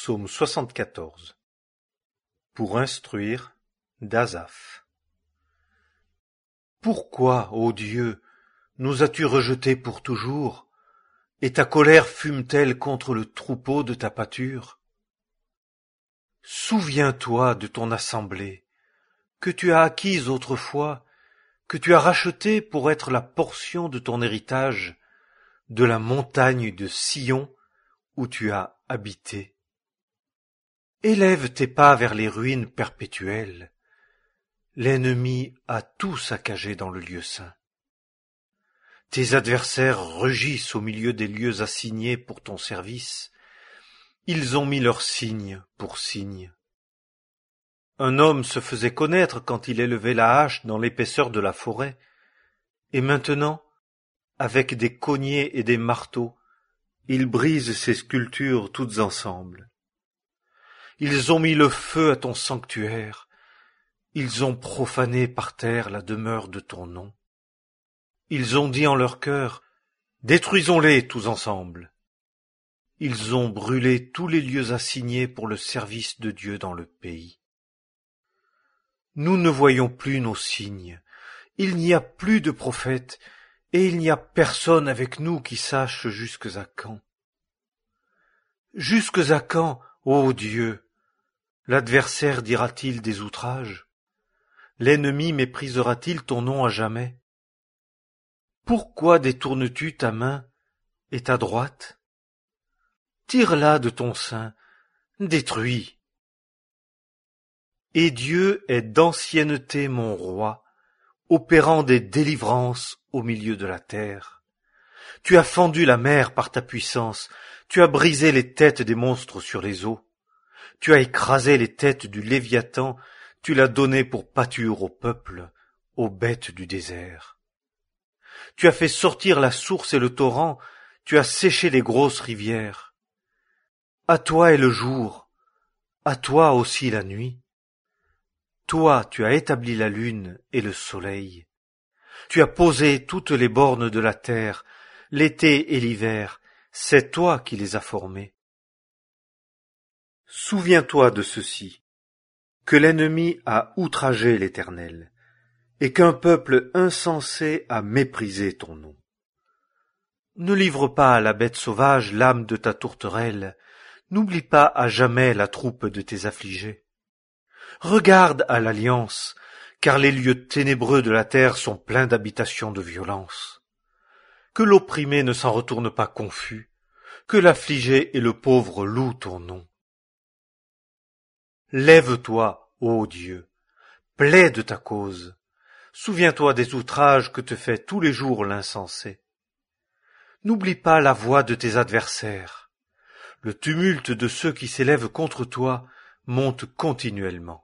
Psaume 74. Pour instruire, d'Asaph. Pourquoi, ô Dieu, nous as-tu rejetés pour toujours, et ta colère fume-t-elle contre le troupeau de ta pâture? Souviens-toi de ton assemblée, que tu as acquise autrefois, que tu as rachetée pour être la portion de ton héritage, de la montagne de Sion où tu as habité. Élève tes pas vers les ruines perpétuelles. L'ennemi a tout saccagé dans le lieu saint. Tes adversaires rugissent au milieu des lieux assignés pour ton service. Ils ont mis leur signe pour signe. Un homme se faisait connaître quand il élevait la hache dans l'épaisseur de la forêt. Et maintenant, avec des cogners et des marteaux, il brise ses sculptures toutes ensemble. Ils ont mis le feu à ton sanctuaire, ils ont profané par terre la demeure de ton nom. Ils ont dit en leur cœur, détruisons-les tous ensemble. Ils ont brûlé tous les lieux assignés pour le service de Dieu dans le pays. Nous ne voyons plus nos signes, il n'y a plus de prophètes, et il n'y a personne avec nous qui sache jusques à quand. Jusques à quand, ô Dieu? L'adversaire dira-t-il des outrages? L'ennemi méprisera-t-il ton nom à jamais? Pourquoi détournes-tu ta main et ta droite? Tire-la de ton sein, détruis. Et Dieu est d'ancienneté mon roi, opérant des délivrances au milieu de la terre. Tu as fendu la mer par ta puissance, tu as brisé les têtes des monstres sur les eaux. Tu as écrasé les têtes du Léviathan, tu l'as donné pour pâture au peuple, aux bêtes du désert. Tu as fait sortir la source et le torrent, tu as séché les grosses rivières. À toi est le jour, à toi aussi la nuit. Toi, tu as établi la lune et le soleil. Tu as posé toutes les bornes de la terre, l'été et l'hiver, c'est toi qui les as formées. Souviens-toi de ceci, que l'ennemi a outragé l'Éternel, et qu'un peuple insensé a méprisé ton nom. Ne livre pas à la bête sauvage l'âme de ta tourterelle, n'oublie pas à jamais la troupe de tes affligés. Regarde à l'alliance, car les lieux ténébreux de la terre sont pleins d'habitations de violence. Que l'opprimé ne s'en retourne pas confus, que l'affligé et le pauvre louent ton nom. Lève-toi, ô Dieu, plaide ta cause. Souviens-toi des outrages que te fait tous les jours l'insensé. N'oublie pas la voix de tes adversaires. Le tumulte de ceux qui s'élèvent contre toi monte continuellement.